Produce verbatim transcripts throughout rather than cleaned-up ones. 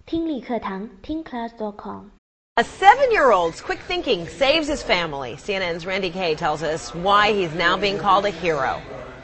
听力课堂听 class dot com。 A seven-year-old's quick thinking saves his family. C N N's Randy Kay tells us why he's now being called a hero.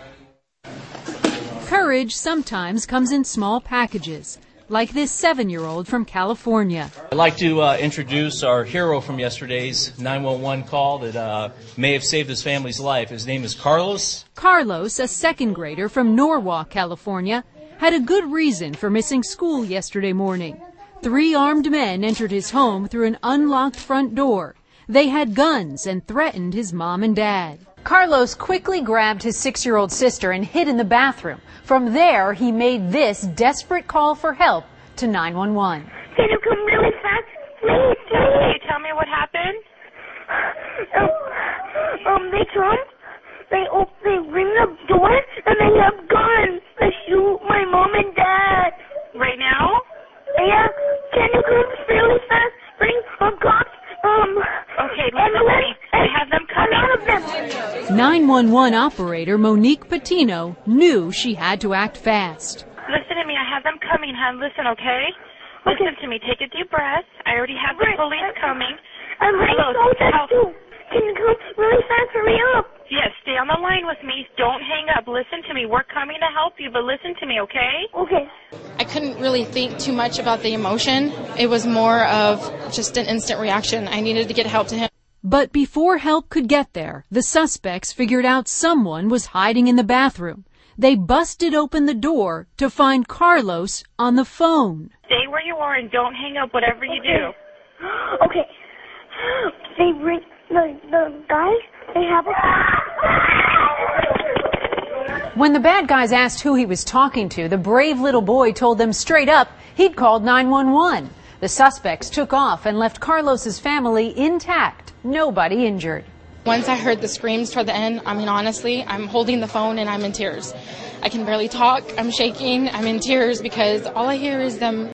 Courage sometimes comes in small packages, like this seven-year-old from California. I'd like to uh, introduce our hero from yesterday's nine one one call that uh, may have saved his family's life. His name is Carlos. Carlos, a second grader from Norwalk, California, had a good reason for missing school yesterday morning. Three armed men entered his home through an unlocked front door. They had guns and threatened his mom and dad. Carlos quickly grabbed his six-year-old sister and hid in the bathroom. From there, he made this desperate call for help to nine one one. Can you come really fast, please? Can you tell me what happened? Um, um they come, they open, they ring the door, and they have guns. They shoot my mom and dad. Right now? Yeah. Can you come really fast? Bring a cops. Um. Okay, listen to me. I have them coming. A lot of them. nine one one operator Monique Patino knew she had to act fast. Listen to me. I have them coming, hon. Listen, okay? Listen Okay. to me. Take a deep breath. I already have the Right. police coming. I'm ready to Carlos, go how- too. Can you come really fast? Hurry up. Yes, stay on the line with me. Don't hang up. Listen to me. We're coming to help you, but listen to me, okay? Okay. I couldn't really think too much about the emotion. It was more of just an instant reaction. I needed to get help to him. But before help could get there, the suspects figured out someone was hiding in the bathroom. They busted open the door to find Carlos on the phone. Stay where you are and don't hang up whatever you Okay. do. Okay. They bring the the guys. They have a. When the bad guys asked who he was talking to, the brave little boy told them straight up he'd called nine one one. The suspects took off and left Carlos's family intact. Nobody injured. Once I heard the screams toward the end, I mean, honestly, I'm holding the phone and I'm in tears. I can barely talk. I'm shaking. I'm in tears because all I hear is them